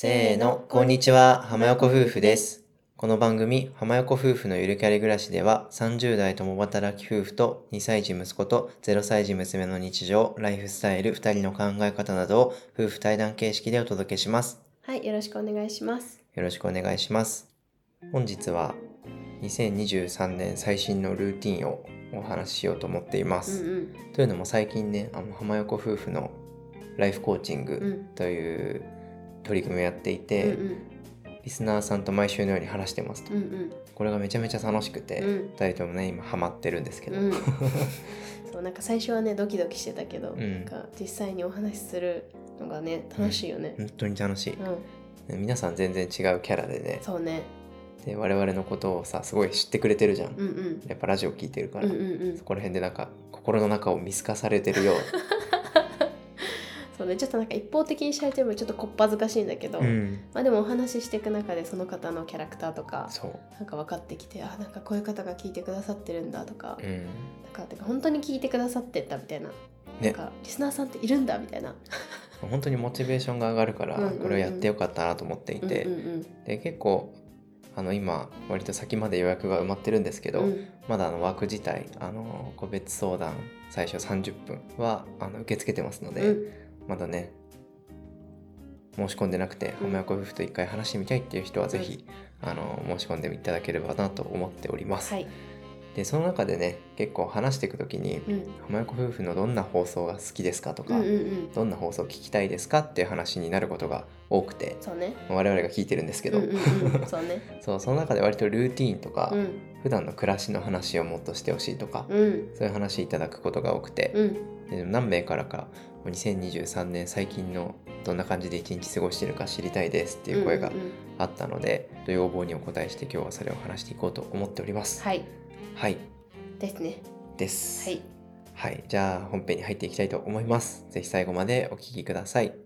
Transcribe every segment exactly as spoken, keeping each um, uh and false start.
せーの、こんにちは、浜横夫婦です。この番組、浜横夫婦のゆるキャリ暮らしでは、さんじゅう代共働き夫婦とにさい児息子とゼロさい児娘の日常、ライフスタイル、ふたりの考え方などを夫婦対談形式でお届けします。 はい、よろしくお願いします。 よろしくお願いします。本日はにせんにじゅうさんねん最新のルーティンをお話ししようと思っています。 うんうん、 というのも最近ね、あの浜横夫婦のライフコーチングという取り組みをやっていて、 うんうんリスナーさんと毎週のように話してますと、 うんうんこれがめちゃめちゃ楽しくて、 うんふたりともね今ハマってるんですけど、 うんそうなんか最初はねドキドキしてたけど、 うんなんか実際にお話しするのがね楽しいよね。 本当に楽しい、 うん、 皆さん全然違うキャラでね、 そうね。 で我々のことをさすごい知ってくれてるじゃん、 うんうんやっぱラジオ聞いてるから、 うんうんうんそこら辺でなんか心の中を見透かされてるよそうね、ちょっとなんか一方的にしゃれてもちょっとこっぱずかしいんだけど、 うんまあでもお話ししていく中でその方のキャラクターとかそうなんか分かってきて、あ、なんかこういう方が聞いてくださってるんだとか、 うんなんかてか本当に聞いてくださってたみたいな、なんねかリスナーさんっているんだみたいな。 本当にモチベーションが上がるから、 うんうんうんこれをやってよかったなと思っていて、 うんうんで結構あの今割と先まで予約が埋まってるんですけど、 うんまだあの枠自体あの個別相談最初さんじゅっぷんはあの受け付けてますので、 うんまだね申し込んでなくてうん浜横夫婦と一回話してみたいっていう人はぜひ、あの申し込んでいただければなと思っております。 はい。 でその中でね結構話していくときに、 うん浜横夫婦のどんな放送が好きですかとか、 うんうんうんどんな放送を聞きたいですかっていう話になることが多くて、 そうね。 我々が聞いてるんですけど、 うんうんうん、そうね。 そうその中で割とルーティーンとか、 うん普段の暮らしの話をもっとしてほしいとか、 うんそういう話いただくことが多くて、 うんで何名からかもうにせんにじゅうさんねん最近のどんな感じで一日過ごしてるか知りたいですっていう声がうんうんうんあったので、要望にお答えして今日はそれを話していこうと思っております。 はいはいですね。 です。 はい。 はい、じゃあ本編に入っていきたいと思います。ぜひ最後までお聞きください。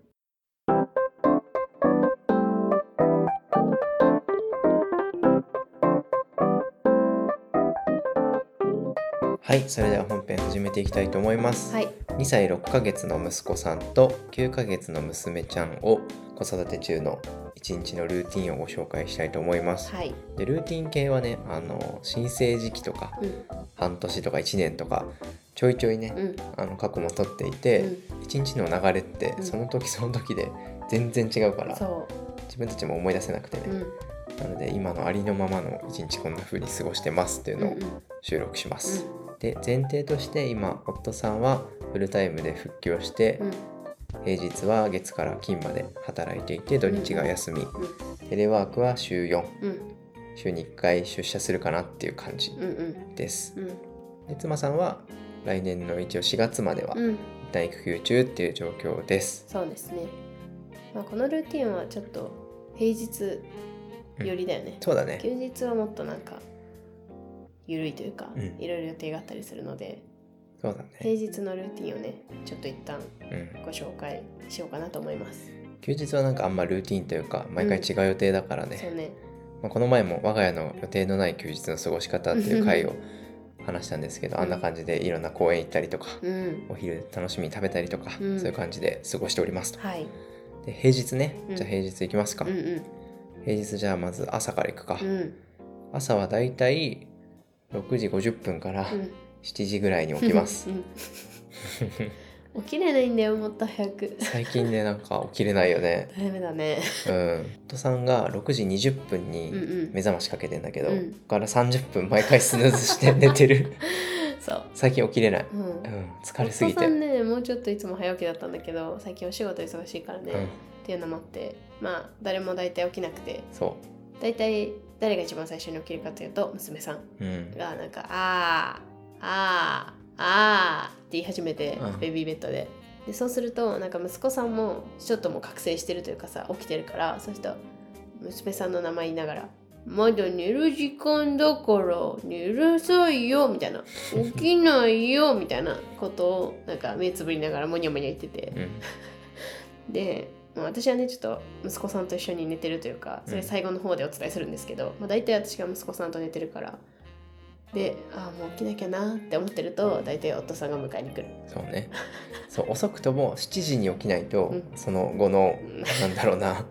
はい、それでは本編始めていきたいと思います。 はい。 にさいろっかげつの息子さんときゅうかげつの娘ちゃんを子育て中のいちにちのルーティンをご紹介したいと思います。 はい。 でルーティン系はね、あの新生時期とかうん半年とかいちねんとかちょいちょいね、 うんあの過去も取っていて、 うんいちにちの流れってうんその時その時で全然違うから、 そ自分たちも思い出せなくてね、 う。うんなので今のありのままのいちにちこんな風に過ごしてますっていうのをうんうん収録します。で前提として今夫さんはフルタイムで復帰をして、 うん平日は月から金まで働いていて土日が休み、 うんテレワークは週よん、 うん週にいっかい出社するかなっていう感じうんうんです。 うんで妻さんは来年の一応しがつまではうん一旦育休中っていう状況です。 そうですね。まあこのルーティンはちょっと平日寄りだよね。 そうだね。 休日はもっとなんか緩いというか、 うんいろいろ予定があったりするので、 そうだね。 平日のルーティンをねちょっと一旦うん。 ご紹介しようかなと思います。 休日はなんかあんまルーティンというか毎回違う予定だからね。 そうね。 まあ、この前も我が家の予定のない休日の過ごし方っていう回を話したんですけど、 うんあんな感じでいろんな公園行ったりとか、 うん。 お昼楽しみに食べたりとか、 うんそういう感じで過ごしておりますと。 はい。 で平日ね、 うんじゃあ平日行きますか。 うんうん平日じゃあまず朝から行くか。 うん朝はだいたいろくじごじゅっぷんからうん。 しちじぐらいに起きます。 うん起きれないんだよ、もっと早く。 最近ねなんか起きれないよね。 ダメだね。 うん。夫さんがろくじにじゅっぷんうんうにん目覚ましかけてんだけど、 うんここからさんじゅっぷん毎回スヌーズして寝てる。 そう。 最近起きれない。 うん。 うん、疲れすぎて。 夫さんね、もうちょっといつも早起きだったんだけど、最近お仕事忙しいからね、 うんっていうのもあって、まあ誰も大体起きなくて、 そ大体誰が一番最初に起きるかというと娘さんう。うん。 がなんかあーあーあーって言い始めて、 うんベビーベッドで。でそうするとなんか息子さんもちょっともう覚醒してるというかさ、起きてるから、そうすると娘さんの名前言いながらまだ寝る時間だから寝なさいよみたいな、起きないよみたいなことをなんか目つぶりながらモニャモニャ言ってて、 うん。 で、まあ、私はねちょっと息子さんと一緒に寝てるというか、それ最後の方でお伝えするんですけど、まあ、大体私が息子さんと寝てるから、で、ああもう起きなきゃなって思ってると大体夫さんが迎えに来る。 そうね。そう遅くともしちじに起きないと、 うんその後のうんなんだろうな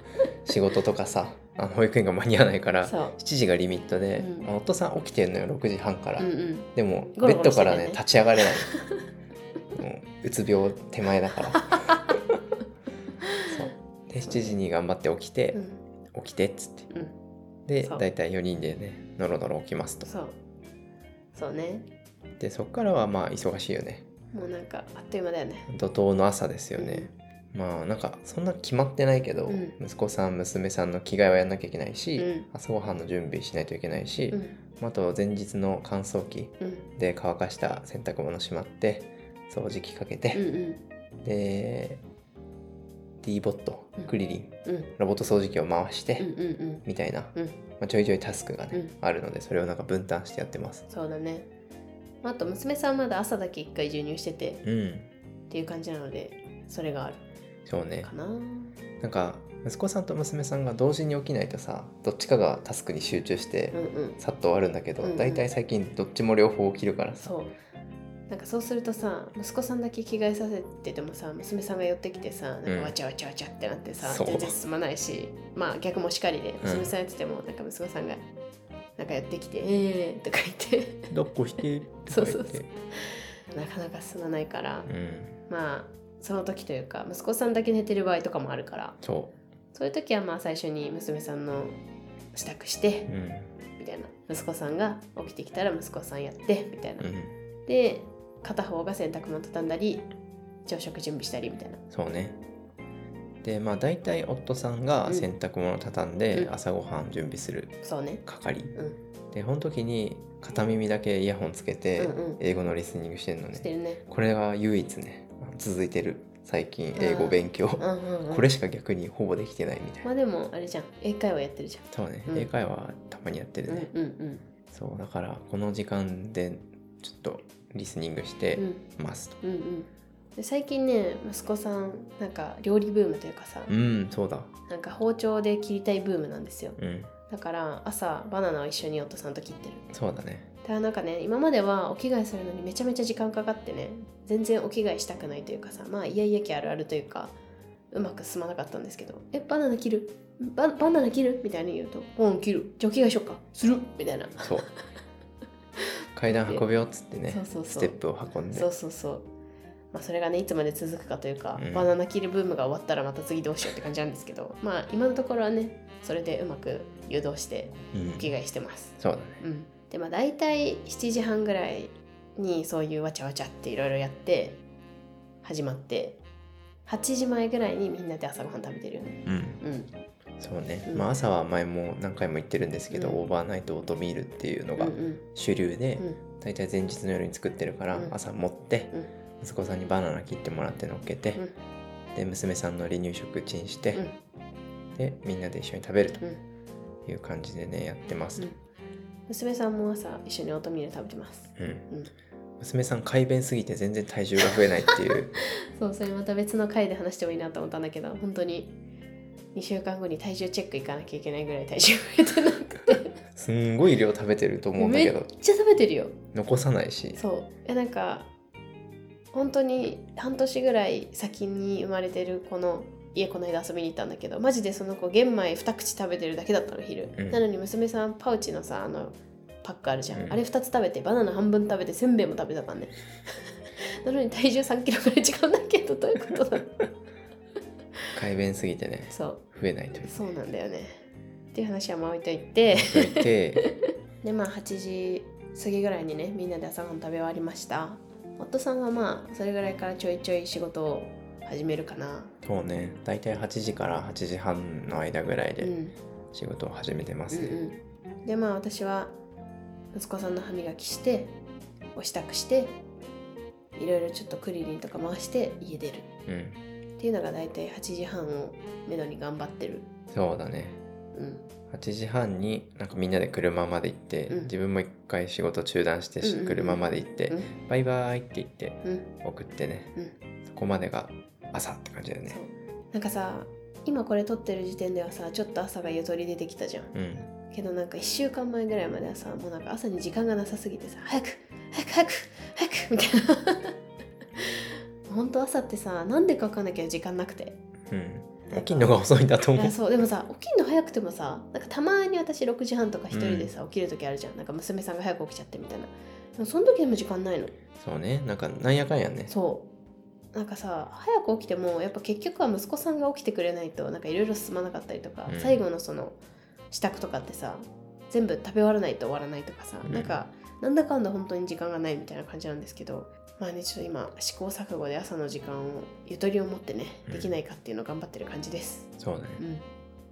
仕事とかさあの保育園が間に合わないからそうしちじがリミットで、 うんまあ夫さん起きてるのよろくじはんから、 うんうんでもゴベッドロゴロしてるねからね立ち上がれないもううつ病手前だからそうでしちじに頑張って起きて、 うん起きてっつってうんそうでだいたいよにんでねのろのろ起きますと。 そうそうねでそっからはまあ忙しいよね。 もうなんかあっという間だよね怒涛の朝ですよね、まあなんかそんな決まってないけど、 うん息子さん娘さんの着替えはやんなきゃいけないし、 うん朝ごはんの準備しないといけないし、 うんあと前日の乾燥機うんで乾かした洗濯物しまって掃除機かけて、 うんうんで D ボットうんクリリン、 うんロボット掃除機を回して、 うんうんうんみたいな、 うんまあ、ちょいちょいタスクがね、 うんあるのでそれをなんか分担してやってます。 そうだねあと娘さんまだ朝だけ一回授乳しててうんっていう感じなのでそれがあるそうね。 かななんか息子さんと娘さんが同時に起きないとさどっちかがタスクに集中してうんうんさっと終わるんだけど、 うんうんだいたい最近どっちも両方起きるからさ。 そうなんかそうするとさ息子さんだけ着替えさせててもさ娘さんが寄ってきてさなんうんかわちゃわちゃわちゃってなってさ、 そう全然進まないしまあ逆もしかりでん娘さんやっててもなんか息子さんがなんか寄ってきて「えー」とか言って抱っこしてそうそうそうなかなか進まないから、 うんまあその時というか息子さんだけ寝てる場合とかもあるからそそういう時はまあ最初に娘さんの支度してううんみたいな息子さんが起きてきたら息子さんやってみたいな、 うんで片方が洗濯物畳んだり朝食準備したりみたいなそうね。でまあ大体夫さんが洗濯物を畳んでうん朝ごはん準備するそうね係、 うんでこの時に片耳だけイヤホンつけてうんうん英語のリスニングしてるのね、 してるねこれが唯一ね続いてる最近英語勉強、 うんうん、うん、 これしか逆にほぼできてないみたいな。 まあでもあれじゃん英会話やってるじそうね、 うん英会話たまにやってるゃん、 ね、 うんうんそうだからこの時間でちょっとリスニングしてうんますと。 うんうんで最近ね息子さんなんか料理ブームというかさ、 うんそうだ。 なんか包丁で切りたいブームなんですようんだから朝バナナを一緒に夫さんと切ってるそうだね。 ただなんかね今まではお着替えするのにめちゃめちゃ時間かかってね全然お着替えしたくないというかさまあイヤイヤ期あるあるというかうまく進まなかったんですけどえバナナ切るババナナ切るみたいに言うとうん切るじゃあお着替えしよっかするみたいなそう階段運べよっつってねそうそうそうステップを運んでそうそうそうまあそれがねいつまで続くかというか、 うんバナナ切るブームが終わったらまた次どうしようって感じなんですけどまあ今のところはねそれでうまく誘導してうんお着替えしてますそうだね。 うん、でまあ大体しちじはんぐらいにそういうわちゃわちゃっていろいろやって始まってはちじまえぐらいにみんなで朝ごはん食べてるよねうんうんそうね、 うんまあ朝は前も何回も言ってるんですけど、 うんオーバーナイトオートミールっていうのがうんうん主流で、 うんだいたい前日の夜に作ってるから、 うん朝持ってうん息子さんにバナナ切ってもらって乗っけて、 うんで娘さんの離乳食チンして、 うんでみんなで一緒に食べるとうんいう感じでねやってますと、 うん娘さんも朝一緒にオートミール食べてますうんうん娘さん快便すぎて全然体重が増えないっていうそうそれまた別の回で話してもいいなと思ったんだけど本当ににしゅうかんごに体重チェック行かなきゃいけないぐらい体重増えてなくてすんごい量食べてると思うんだめけどっちゃ食べてるよ残さないしそうえなんか本当に半年ぐらい先に生まれてる子の家この間遊びに行ったんだけどマジでその子玄米に口食べてるだけだったの昼、 うんなのに娘さんパウチのさあのパックあるじゃん、 うんあれふたつ食べてバナナ半分食べてせんべいも食べたからねなのに体重さんキロぐらい違うんだけどどういうことだ快便すぎてねそう増えないというそうなんだよねっていう話はまあ置いといてといてでまあはちじ過ぎぐらいにねみんなで朝ごはん食べ終わりました夫さんはまあそれぐらいからちょいちょい仕事を始めるかなそうねだいたいはちじからはちじはんの間ぐらいでうん仕事を始めてますね、 うんうん、でまあ私は息子さんの歯磨きしてお支度していろいろちょっとクリリンとか回して家出るうんっていうのがだいたいはちじはんをめどに頑張ってるそうだねうんはちじはんになんかみんなで車まで行って、 うん自分も一回仕事中断してし、 うんうんうん車まで行って、 うんバイバイって言ってうん送ってね、 うんそこまでが朝って感じだよねそうなんかさ今これ撮ってる時点ではさちょっと朝がゆとり出てきたじゃんうんけどなんかいっしゅうかんまえぐらいまではさもうなんか朝に時間がなさすぎてさ早く早く早く早くみたいな本当朝ってさなんでかわかんないけど時間なくてうん起きんのが遅いんだと思う。 いやそうでもさ起きんの早くてもさなんかたまに私ろくじはんとか一人でさ、うん、起きる時あるじゃん。なんか娘さんが早く起きちゃってみたいな。でもその時でも時間ないの。 そうね、なんかなんやかんやね。 そうなんかさ早く起きてもやっぱ結局は息子さんが起きてくれないとなんかいろいろ進まなかったりとか、うん、最後のその支度とかってさ全部食べ終わらないと終わらないとかさ、うん、なんかなんだかんだ本当に時間がないみたいな感じなんですけど、まあねちょっと今試行錯誤で朝の時間をゆとりを持ってねできないかっていうのを頑張ってる感じです、 うん、そうね、 うん、 うん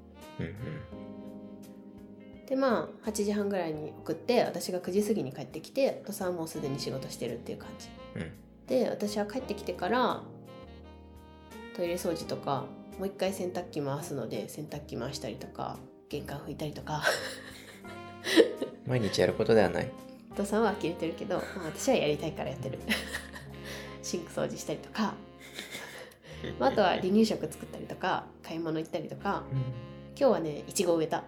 うんでまあはちじはんぐらいに送って私がくじ過ぎに帰ってきてお父さんはもうすでに仕事してるっていう感じ、 うん、 で私は帰ってきてからトイレ掃除とかもう一回洗濯機回すので洗濯機回したりとか玄関拭いたりとか毎日やることではない。 お父さんは呆れてるけど、まあ、私はやりたいからやってるシンク掃除したりとかあとは離乳食作ったりとか買い物行ったりとか、うん、今日はねいちご植えた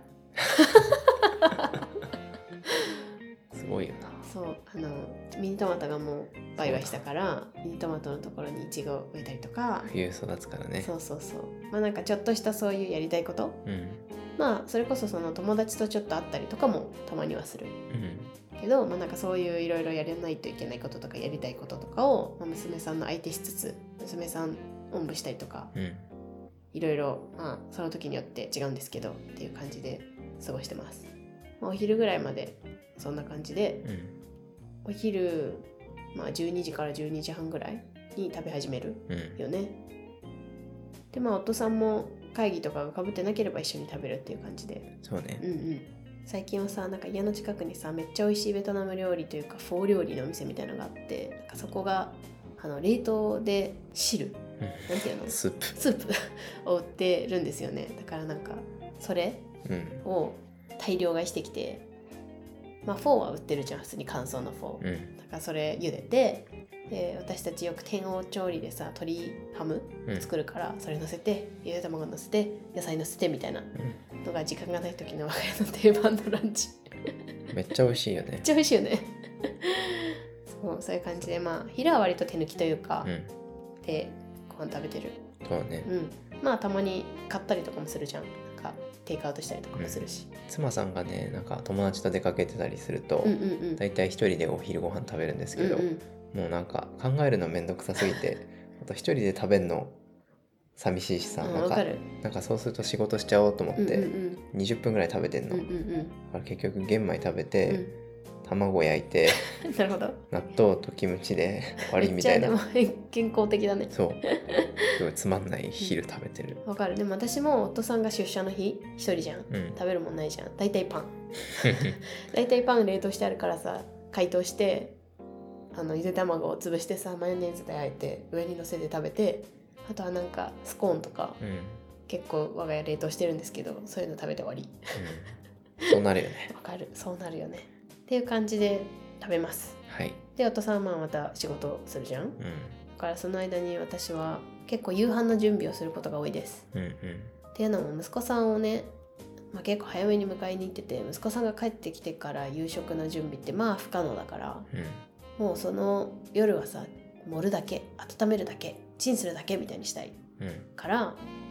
すごいよな。 そうあのミニトマトがもうバイバイしたからミニトマトのところにいちご植えたりとか。 冬育つからね。 そうそうそうまあなんかちょっとしたそういうやりたいこと、 うん、 まあそれこそその友達とちょっと会ったりとかもたまにはする、うん、けどまあなんかそういういろいろやらないといけないこととかやりたいこととかを、まあ、娘さんの相手しつつ娘さんおんぶしたりとか、いろいろまあその時によって違うんですけどっていう感じで過ごしてます、まあ、お昼ぐらいまでそんな感じで、うん、お昼、まあ、じゅうにじからじゅうにじはんぐらいに食べ始めるよね、うん、でまあ夫さんも会議とかがかぶってなければ一緒に食べるっていう感じで。 そうね、 うんうん、最近はさなんか家の近くにさめっちゃ美味しいベトナム料理というかフォー料理のお店みたいなのがあってなんかそこがあの冷凍で汁、うん、なんていうのスープスープを売ってるんですよね。だからなんかそれを大量買いしてきて、まあフォーは売ってるじゃん普通に乾燥のフォー、うん、だからそれ茹でてで私たちよく天王調理でさ鶏ハム作るから、うん、それ乗せてゆで卵乗せて野菜乗せてみたいなのが時間がない時の我が家の定番のランチめっちゃ美味しいよね。 めっちゃ美味しいよねそうそういう感じでまあ昼は割と手抜きというか、うん、でご飯食べてる。 そうね、 うん、まあたまに買ったりとかもするじゃん。なんかテイクアウトしたりとかもするし、 うん、妻さんがねなんか友達と出かけてたりすると、 うんうんうん、 だいたい一人でお昼ご飯食べるんですけど、うんうんもうなんか考えるのめんどくさすぎてあと一人で食べるの寂しいしさ、うん、なんかなんかそうすると仕事しちゃおうと思ってにじゅっぷんぐらい食べてんの、うんうんうん、だから結局玄米食べて、うん、卵焼いてなるほど納豆とキムチで終わりみたいな。 めっちゃでも健康的だね。 そうすごいつまんない昼食べてる。 わかる。でも私も夫さんが出社の日一人じゃん、うん、食べるもんないじゃん。だいたいパンだいたいパン冷凍してあるからさ解凍してあのゆで卵を潰してさマヨネーズであえて上に乗せて食べてあとはなんかスコーンとか、うん、結構我が家冷凍してるんですけどそういうの食べて終わり、 うん、そうなるよね。 わかるそうなるよねっていう感じで食べます、 はい、 でお父さんはまた仕事するじゃん、うん、だからその間に私は結構夕飯の準備をすることが多いです、うんうん、っていうのも息子さんをね、まあ、結構早めに迎えに行ってて息子さんが帰ってきてから夕食の準備ってまあ不可能だから、うんもうその夜はさ盛るだけ温めるだけチンするだけみたいにしたい、うん、から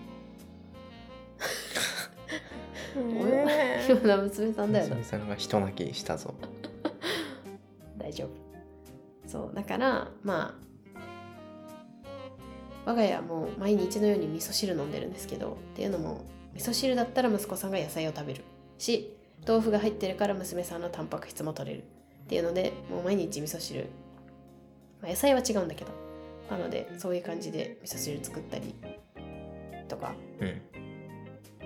今の娘さんだよな。 娘さんが人泣きしたぞ大丈夫そうだからまあ我が家はもう毎日のように味噌汁飲んでるんですけどっていうのも味噌汁だったら息子さんが野菜を食べるし豆腐が入ってるから娘さんのタンパク質も取れるっていうのでもう毎日味噌汁、まあ、野菜は違うんだけどなのでそういう感じで味噌汁作ったりとか、うん、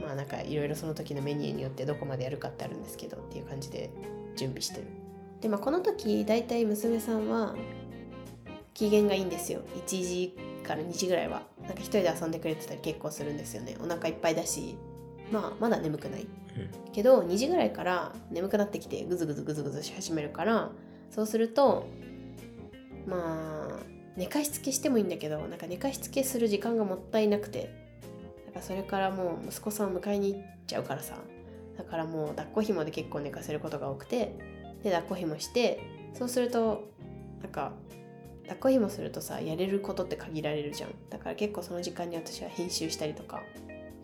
まあなんかいろいろその時のメニューによってどこまでやるかってあるんですけどっていう感じで準備してる。でまあこの時だいたい娘さんは機嫌がいいんですよ。いちじからにじぐらいはなんか一人で遊んでくれてたり結構するんですよね。お腹いっぱいだしまあまだ眠くない、うん、けどにじぐらいから眠くなってきてグズグズグズグズし始めるからそうするとまあ寝かしつけしてもいいんだけどなんか寝かしつけする時間がもったいなくてだからそれからもう息子さんを迎えに行っちゃうからさだからもう抱っこ紐で結構寝かせることが多くてで抱っこ紐してそうするとなんか抱っこ紐するとさやれることって限られるじゃん。だから結構その時間に私は編集したりとか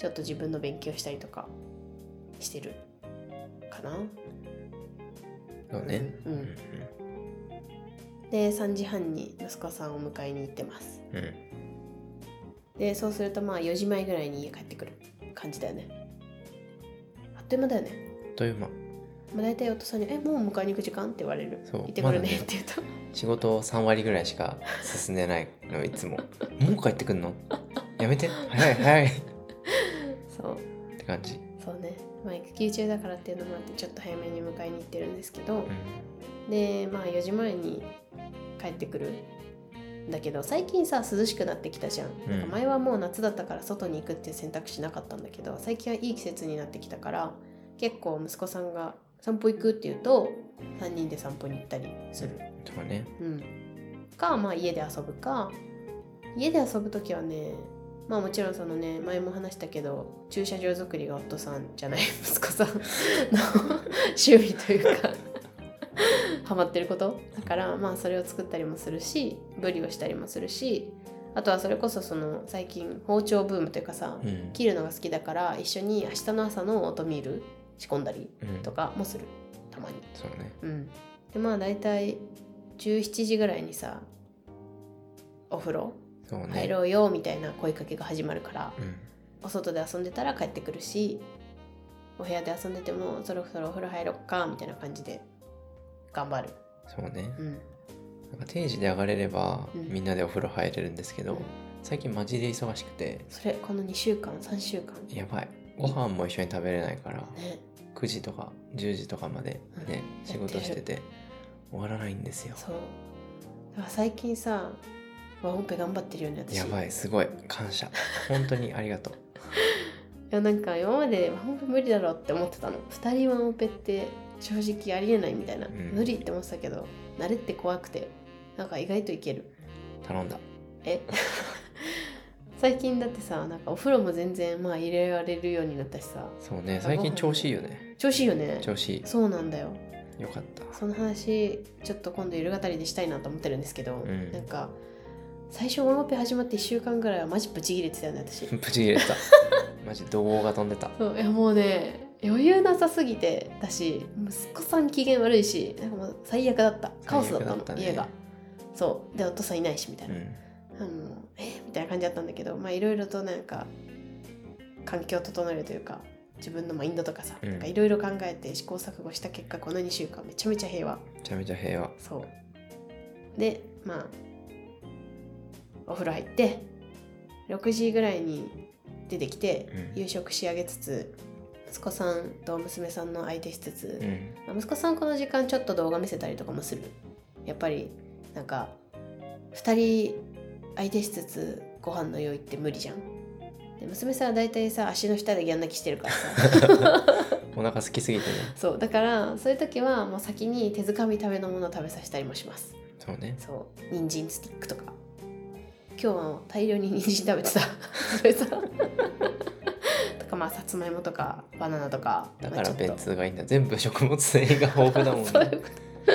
ちょっと自分の勉強したりとかしてるかな。 そうね。 うん、うん、でさんじはんに息子さんを迎えに行ってます。 うん。 でそうするとまあよじまえぐらいに家帰ってくる感じだよね。あっという間だよね。 あっという間。 まあ、大体夫さんに「えもう迎えに行く時間?」って言われる。 そう行ってくるねまだねって言うと、 仕事さんわりぐらいしか進んでないのいつももう帰ってくんのやめて早い早いっそうて感じ。 そうね、まあ、育休中だからっていうのもあってちょっと早めに迎えに行ってるんですけど、 うん、 でまあよじまえに帰ってくるんだけど、最近さ涼しくなってきたじゃん。なんか前はもう夏だったから外に行くっていう選択肢なかったんだけど、最近はいい季節になってきたから結構息子さんが散歩行くって言うとさんにんで散歩に行ったりする。 そうね。 うんかまあ家で遊ぶか。家で遊ぶときはね、まあもちろんそのね前も話したけど駐車場作りが夫さんじゃない息子さんの趣味というかハマってることだからまあそれを作ったりもするし、ブリをしたりもするし、あとはそれこそその最近包丁ブームというかさ、 うん、 切るのが好きだから一緒に明日の朝のオートミール仕込んだりとかもする、たまに。 そうね。 うんでまあ大体じゅうしちじぐらいにさお風呂そうね。 入ろうよみたいな声かけが始まるから、 うん、 お外で遊んでたら帰ってくるし、お部屋で遊んでてもそろそろお風呂入ろっかみたいな感じで頑張る。 そうね。 うんなんか定時で上がれれば、 うんみんなでお風呂入れるんですけど、 うん最近マジで忙しくてそれこのにしゅうかんさんしゅうかんやばい。ご飯も一緒に食べれないからね、 くじとかじゅうじとかまでね、 うん仕事してて終わらないんですよ。 そうだから最近さワンオペ頑張ってるよね私。 やばい、すごい感謝本当にありがとう。 いやなんか今までワンオペ無理だろうって思ってたの。ふたりワンオペって正直ありえないみたいな、 うん無理って思ってたけど慣れって怖くてなんか意外といける。 頼んだ。 え最近だってさなんかお風呂も全然まあ入れられるようになったしさ。 そうね、最近調子いいよね。 調子いいよね。 調子いい。 そうなんだよ。 よかった。 その話ちょっと今度夕方りでしたいなと思ってるんですけど、 うん、 なんか最初ワンオペ始まっていっしゅうかんぐらいはマジブチ切れてたよね私。 ブチ切れてたマジ怒号が飛んでた。 そういやもうね余裕なさすぎてだし、息子さん機嫌悪いしなんかもう最悪だった。カオスだったの、 最悪だったね家が。そうで夫さんいないしみたいな、 うん、 あのえみたいな感じだったんだけど、まあいろいろとなんか環境を整えるというか自分のマインドとかさ、 うんなんかいろいろ考えて試行錯誤した結果このにしゅうかんめちゃめちゃ平和。 めちゃめちゃ平和。 そうでまあお風呂入ってろくじぐらいに出てきて、 うん夕食仕上げつつ息子さんと娘さんの相手しつつ、 うんまあ息子さんこの時間ちょっと動画見せたりとかもする。やっぱりなんかふたり相手しつつご飯の用意って無理じゃん。で娘さんはだいたいさ足の下でギャン泣きしてるからさお腹空きすぎてね。 そうだからそういう時はもう先に手づかみ食べのものを食べさせたりもします。 そうね。 そう人参スティックとか今日は大量に人参食べてたそれさとかまあさつまいもとかバナナとかだからまあちょっと便通がいいんだ。全部食物繊維が豊富だもんね。 そういうこと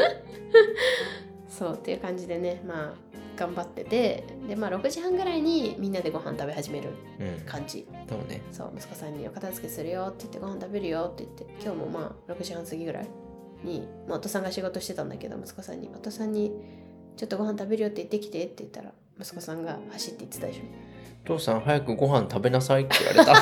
そうっていう感じでねまあ頑張ってて、でまあろくじはんぐらいにみんなでご飯食べ始めるうん、 感じ。 そうね。 そう息子さんにお片付けするよって言ってご飯食べるよって言って今日もまあろくじはん過ぎぐらいに、まあ、夫さんが仕事してたんだけど息子さんに夫さんにちょっとご飯食べるよって言ってきてって言ったら息子さんが走って言ってたでしょ。 父さん早くご飯食べなさいって言われた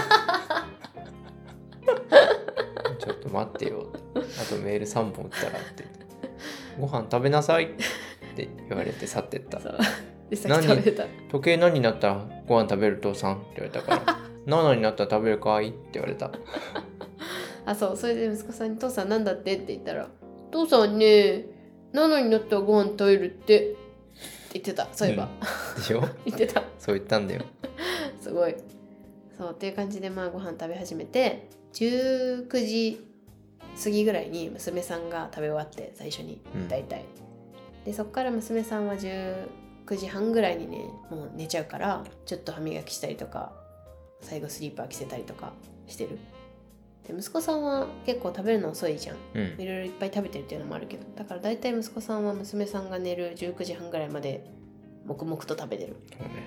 ちょっと待ってよ、あとメールさんぼん打ったらってご飯食べなさいって言われて去ってった。 そうでさっき食べてた。 時計何になったらご飯食べる父さんって言われたからななになったら食べるかいって言われた。 あそうそれで息子さんに父さんなんだってって言ったら父さんねななになったらご飯食べるってって言ってた。そういえば、 うん、でしょ言ってた。 そう言ったんだよ。 すごい。そうっていう感じでまあご飯食べ始めてじゅうくじ過ぎぐらいに娘さんが食べ終わって最初に大体、うん、でそっから娘さんはじゅうくじはんぐらいにねもう寝ちゃうからちょっと歯磨きしたりとか最後スリーパー着せたりとかしてる。で息子さんは結構食べるの遅いじゃん、 うん、 いろいろいっぱい食べてるっていうのもあるけどだから大体息子さんは娘さんが寝るじゅうくじはんぐらいまで黙々と食べてる。 そうね。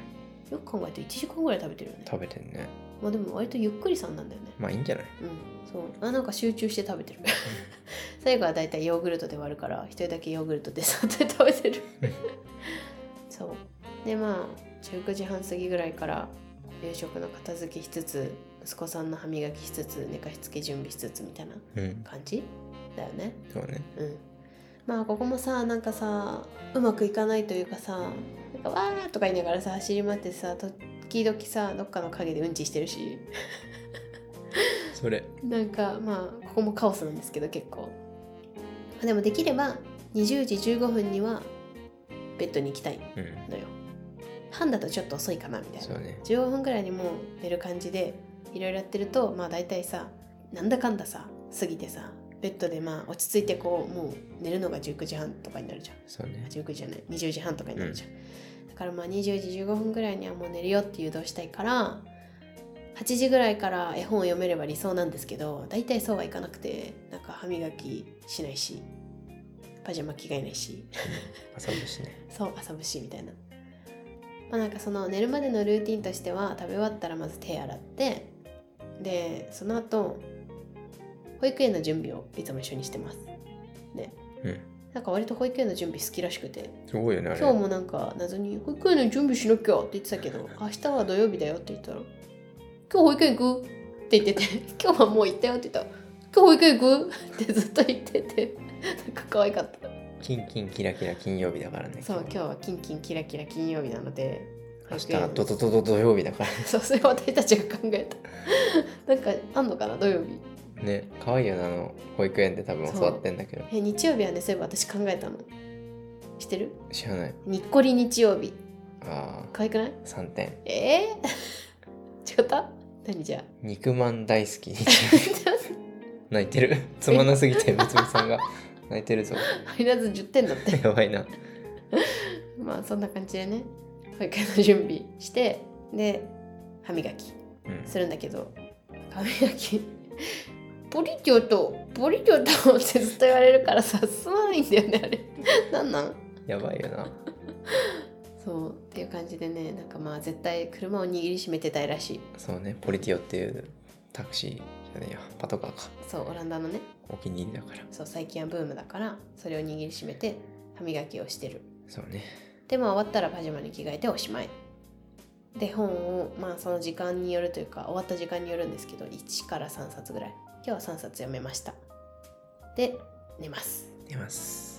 よく考えていちじかんぐらい食べてるよね。 食べてんね。 まあでも割とゆっくりさんなんだよね。 まあいいんじゃない。 うんそうあなんか集中して食べてる最後はだいたいヨーグルトで割るから一人だけヨーグルトでさって食べてるそうでまあじゅうくじはん過ぎぐらいから夕食の片付けしつつ息子さんの歯磨きしつつ寝かしつけ準備しつつみたいなうん感じだよね。 そうね。 うんまあここもさなんかさうまくいかないというかさなんかわーとか言いながらさ走り回ってさ時々さどっかの陰でうんちしてるしそれなんかまあここもカオスなんですけど結構でもできればにじゅうじじゅうごふんにはベッドに行きたいうんのよ。半だとちょっと遅いかなみたいな。 そうね。 じゅうごふんぐらいにもう寝る感じでいろいろやってるとまあ大体さなんだかんださ過ぎてさベッドでまあ落ち着いてこうもう寝るのがじゅうくじはんとかになるじゃん。 そうね。 じゅうくじじゃないにじゅうじはんとかになるじゃん、うん、だからまあにじゅうじじゅうごふんぐらいにはもう寝るよって誘導したいからはちじぐらいから絵本を読めれば理想なんですけど大体そうはいかなくてなんか歯磨きしないしパジャマ着替えないし遊ぶしね。 そう遊ぶしみたいな。まあなんかその寝るまでのルーティンとしては食べ終わったらまず手洗ってでその後保育園の準備をいつも一緒にしてますね。 うんなんか割と保育園の準備好きらしくてすごいよねあれ。 今日もなんか謎に保育園の準備しなきゃって言ってたけど明日は土曜日だよって言ったら今日保育園行くって言ってて今日はもう行ったよって言ったら今日保育園行くってずっと言っててなんか可愛かった。 キンキンキラキラ金曜日だからね。 そう今日はキンキンキラキラ金曜日なので明日はドドドド土曜日だからそうそれは私たちが考えたなんかあんのかな土曜日ね。可愛いよなあの保育園で多分教わってんだけど。 え日曜日はねそういえば私考えたの知ってる？ 知らない。 にっこり日曜日。 ああ可愛くないさんてん。 えー、違った何じゃあ肉まん大好き泣いてるつまんなすぎて娘さんが泣いてるぞ入らずじゅってんだってやばいな。 まあそんな感じでね保育園の準備してで歯磨きうんするんだけど、歯磨きポリティオとポリティオとってずっと言われるからさ進まないんだよねあれなんなんやばいよな。 そうっていう感じでねなんかまあ絶対車を握りしめてたいらしい。 そうね。ポリティオっていうタクシーじゃねえやパトカーか。 そうオランダのねお気に入りだから。 そう最近はブームだからそれを握りしめて歯磨きをしてる。 そうね。 でも終わったらパジャマに着替えておしまいで本をまあその時間によるというか終わった時間によるんですけどいちからさんさつぐらい今日はさんさつ読めました。で寝ます。 寝ます。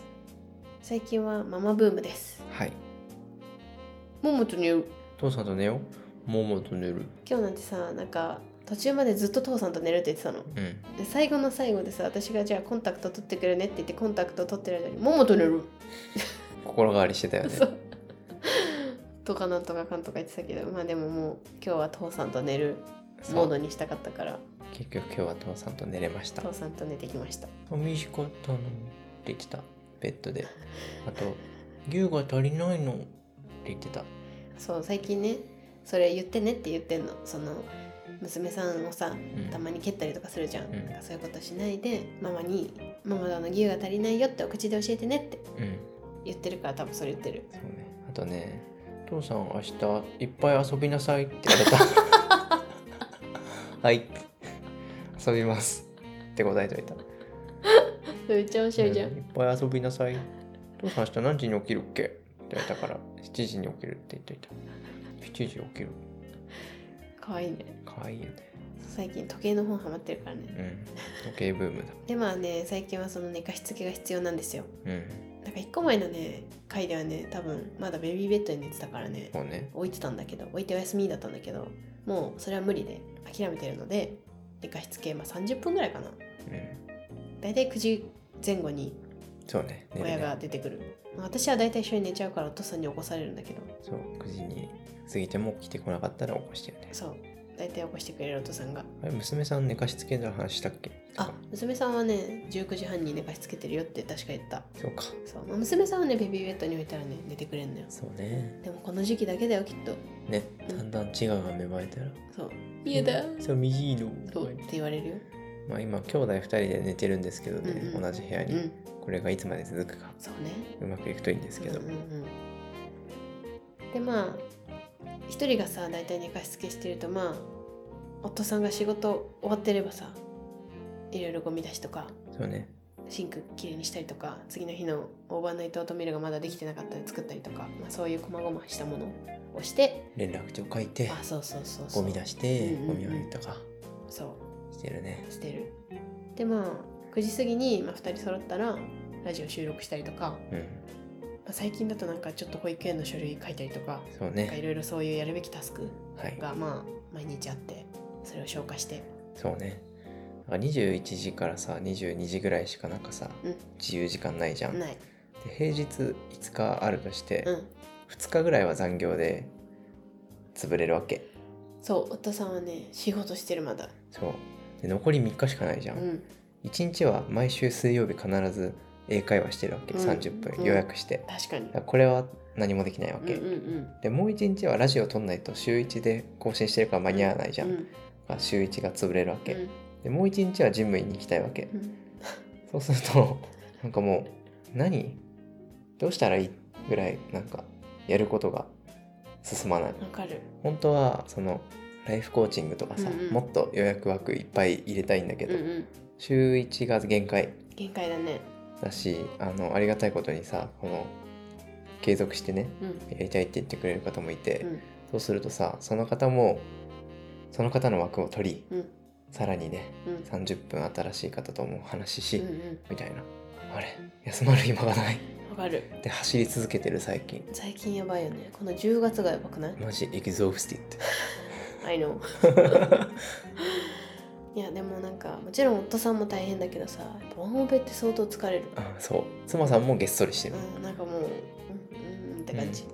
最近はママブームです。 はい。 ももと寝る。 父さんと寝よう。ももと寝る。 今日なんてさなんか途中までずっと父さんと寝るって言ってたの。 うん。 で最後の最後でさ私がじゃあコンタクト取ってくれねって言ってコンタクト取ってる間にももと寝る心変わりしてたよね。 そうとかなんとかかんとか言ってたけどまあでももう今日は父さんと寝るモードにしたかったから結局今日は父さんと寝れました。 父さんと寝てきました。 寂しかったのって言ってたベッドで。あと牛が足りないのって言ってた。 そう最近ねそれ言ってねって言ってんの。その娘さんをさうんたまに蹴ったりとかするじゃん、 うんなんかそういうことしないでママにママの牛が足りないよってお口で教えてねってうん言ってるから多分それ言ってる。 そうね。あとね父さん明日いっぱい遊びなさいって言われたはい遊びますって答えといた。 めっちゃ面白いじゃん、 うんいっぱい遊びなさい。父さん明日何時に起きるっけって言われたからしちじに起きるって言っといた。しちじ起きる。 かわいいね。 かわいいよね。 最近時計の本ハマってるからね。 うん時計ブームだ。 でまあね最近はその寝かしつけが必要なんですよ。 うんなんかいっこまえのね回ではね多分まだベビーベッドに寝てたからねもうね。 置いてたんだけど置いてお休みだったんだけどもうそれは無理で諦めてるので寝かしつけ、まあ、さんじゅっぷんぐらいかな。 うんだいたいくじぜん後にそうね。寝るね親が出てくる。まあ私はだいたい一緒に寝ちゃうからお父さんに起こされるんだけどそうくじに過ぎても起きてこなかったら起こしてるね。 そうだいたい起こしてくれるお父さんが。 あれ娘さん寝かしつけの話したっけ？ あ娘さんはねじゅうくじはんに寝かしつけてるよって確か言った。 そうか。 そう、まあ、娘さんはねベビーベッドに置いたらね寝てくれんのよ。 そうね。 でもこの時期だけだよきっと。 ねだんだん違うが芽生えたら。 そう家だ寂しいの。 そうって言われるよ。 まあ今兄弟ふたりで寝てるんですけどね、 うんうん同じ部屋に、 うんこれがいつまで続くかそうねうまくいくといいんですけど、 うんうんうん、でまあ一人がさ大体寝かしつけしてると、まあ夫さんが仕事終わってればさいろいろゴミ出しとかそうね。 シンクきれいにしたりとか、次の日のオーバーナイトオートミールがまだできてなかったら作ったりとか、まあ、そういう細々したものをして連絡帳書いて、 あそうそうそうそうゴミ出して、 うんうんうんゴミを入れとかそうしてるね。 してる。でまあくじ過ぎに、まあ、ふたり揃ったらラジオ収録したりとか、 うん。 まあ、最近だとなんかちょっと保育園の書類書いたりとか、 そうなんかいね。 ろいろそういうやるべきタスクはい。 がまあ毎日あって、それを消化してそうね。だからにじゅういちじからさにじゅうにじぐらいしかなんかさ、 うん自由時間ないじゃん。 ない。 で平日いつかあるとして、 うんふつかぐらいは残業で潰れるわけ。 そう夫さんはね仕事してるまだ。 そうで残りみっかしかないじゃん、 うんいちにちは毎週水曜日必ず英会話してるわけ、 うんさんじゅっぷんうん予約して、 確かにだからこれは何もできないわけ、 うんうんうんでもういちにちはラジオ撮んないと週いちで更新してるから間に合わないじゃん、 うんだから週いちが潰れるわけ、 うんでもういちにちはジムに行きたいわけ、 うんそうするとなんかもう何どうしたらいいぐらいなんかやることが進まない。 わかる。 本当はそのライフコーチングとかさ、 うんうんもっと予約枠いっぱい入れたいんだけど、 うんうん週いちが限界限界だね。 だし、あのありがたいことにさこの継続してねうんやりたいって言ってくれる方もいて、 うんそうするとさその方もその方の枠を取り、 うんさらにねうんさんじゅっぷん新しい方とも話しし、 うんうんみたいな、あれ休まる暇がないわかる。 で走り続けてる最近。 最近やばいよね。このじゅうがつがやばくない？ マジエキゾースティッ I know いやでもなんかもちろん夫さんも大変だけどさ、やっぱワンオペって相当疲れる。 あそう妻さんもげっそりしてる、 うんなんかもううんうんって感じ、 うんそう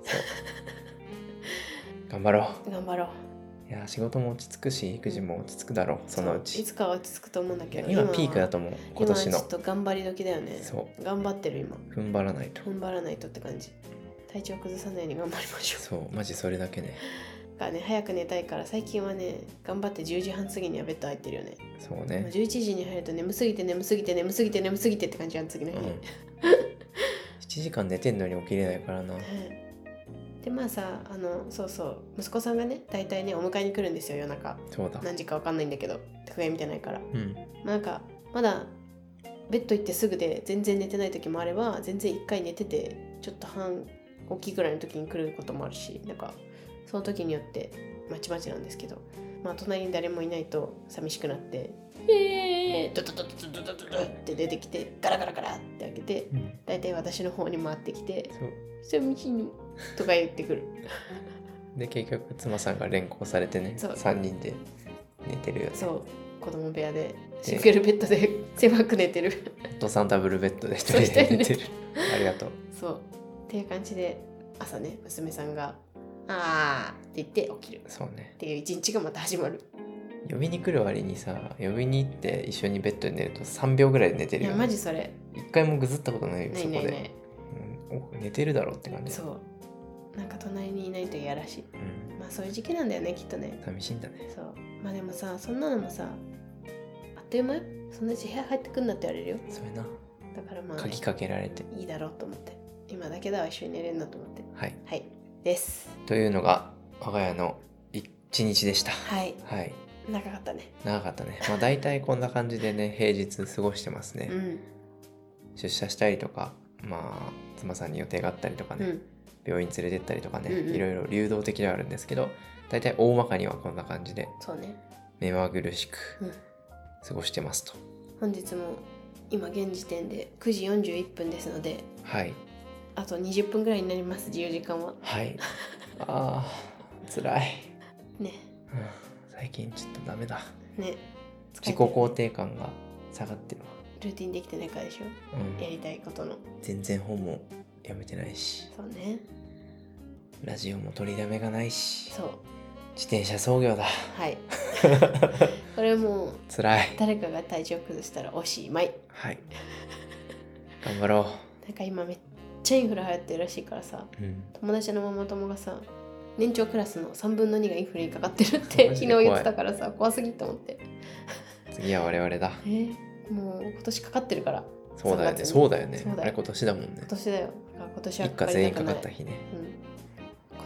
頑張ろ頑張ろう。 う。いや仕事も落ち着くし育児も落ち着くだろう、そのういち。 つかは落ち着くと思うんだけど、 今ピークだと思う今年の今はちょっと頑張り時だよね。 そう頑張ってる今。 踏ん張らないと。 踏ん張らないとって感じ。体調崩さないように頑張りましょう。 そうマジそれだけね。 がね早く寝たいから最近はね頑張ってじゅうじはん過ぎにはベッド入ってるよね。もうそうねじゅういちじに入ると眠すぎて眠すぎて眠すぎて眠すぎてって感じやん次の日、 うんななじかん寝てんのに起きれないからな。 はいでまあさあのそうそう息子さんがね大体ねお迎えに来るんですよ夜中。 そうだ何時かわかんないんだけど時計見てないから、 うんまあ、なんかまだベッド行ってすぐで全然寝てない時もあれば全然一回寝ててちょっと半起きぐらいの時に来ることもあるし、なんかその時によってまちまちなんですけど、まあ隣に誰もいないと寂しくなってえードドドドドドドドって出てきてガラガラガラって開けてうん大体私の方に回ってきてそう寂しいのとか言ってくる。 で結局妻さんが連行されてねそうさんにんで寝てるよね。 そう子供部屋でシングルベッドで狭く寝てる。 お父さんダブルベッドで一人そうで寝てるありがとう。 そうっていう感じで朝ね娘さんがあーって言って起きるそうねっていう一日がまた始まる。 呼びに来る割にさ呼びに行って一緒にベッドで寝るとさんびょうぐらいで寝ていやるよね。 マジそれ一回もぐずったことないよないそこで。 ないないうんお寝てるだろうって感じ。 そうなんか隣にいないと嫌らしい。 うんまあそういう時期なんだよねきっとね。 寂しいんだね。 そうまあでもさそんなのもさあっという間よ。そんなうち部屋入ってくんなって言われるよ。 それなだからまあ、ね、 鍵かけられていいだろうと思って今だけだわ一緒に寝れるなと思ってはいはいですというのが我が家の一日でした。 はいはい長かったね。 長かったね。まあ大体こんな感じでね平日過ごしてますね、 うん出社したりとかまあ妻さんに予定があったりとかね、 うん病院連れてったりとかね、 うんうんいろいろ流動的ではあるんですけど大体大まかにはこんな感じでそうね。 目まぐるしくうん過ごしてますと。 本日も今現時点でくじよんじゅういっぷんですのではいあとにじゅっぷんぐらいになります自由時間ははいあーつらい、 ねうん、最近ちょっとダメだ。 ね自己肯定感が下がってるわ、 ルーティンできてないからでしょうんやりたいことの。 全然本も読めてないしそうねラジオも取りだめがないしそう自転車操業だはいこれもうつらい。 誰かが体調崩したらおしまい。 はい頑張ろなんか今めっちゃインフル流行ってるらしいからさう、うん、 友達のママ友がさ年長クラスのさんぶんのにがインフルにかかってるって昨日マジで怖い言ってたからさ怖すぎと思って次は我々だ。 えー、もう今年かかってるから。 そうだよねさんがつにそうだよねそうだよあれ今年だもんね。 今年だよ。だから今年は一家全員かかった日、 日ね。 うん、今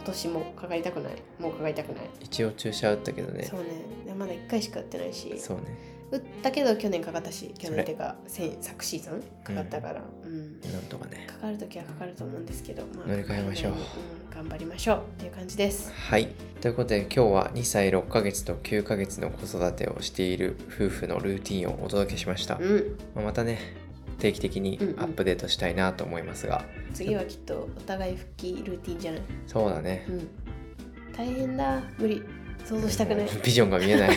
年もかかりたくない。もうかかりたくない。 一応注射打ったけどね。 そうね。でまだいっかいしか打ってないし。 そうね。 打ったけど去年かかったし、去年っていうか昨シーズンかかったから、うん、うん、 なんとかね。 かかるときはかかると思うんですけど、まあ、 乗り換えましょう、うん。 頑張りましょうっていう感じです。 はい。ということで今日はにさいろっかげつときゅうかげつの子育てをしている夫婦のルーティンをお届けしました。 うん、 まあ、またね定期的にアップデートしたいなと思いますが、 うんうん、次はきっとお互い復帰ルーティンじゃない？ そうだね。うん、 大変だ。無理。想像したくない。 ビジョンが見えない。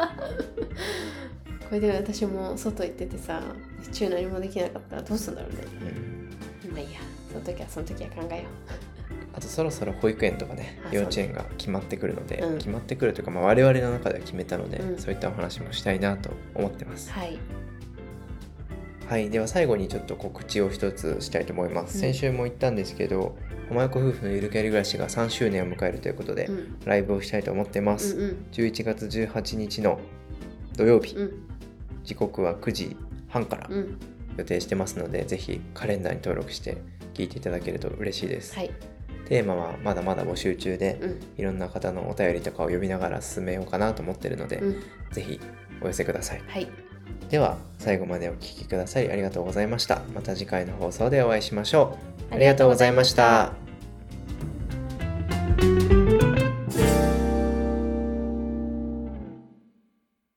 これで私も外行っててさ、日中何もできなかったらどうするんだろうね。うん、まあいいや、その時はその時は考えよう。 あとそろそろ保育園とかね、幼稚園が決まってくるので、うん、決まってくるというか、まあ、我々の中では決めたので、うん、そういったお話もしたいなと思ってます。 はい。 はい、では最後にちょっと告知を一つしたいと思います。うん、先週も言ったんですけど、浜横夫婦のゆるキャリ暮らしがさんしゅうねんを迎えるということで、うん、ライブをしたいと思ってます。うんうん、じゅういちがつじゅうはちにちの土曜日、うん、時刻はくじはんから予定してますので、うん、ぜひカレンダーに登録して聞いていただけると嬉しいです。はい、テーマはまだまだ募集中で、うん、いろんな方のお便りとかを読みながら進めようかなと思ってるので、うん、ぜひお寄せください。はい、では最後までお聞きくださりありがとうございました。また次回の放送でお会いしましょう。ありがとうございました。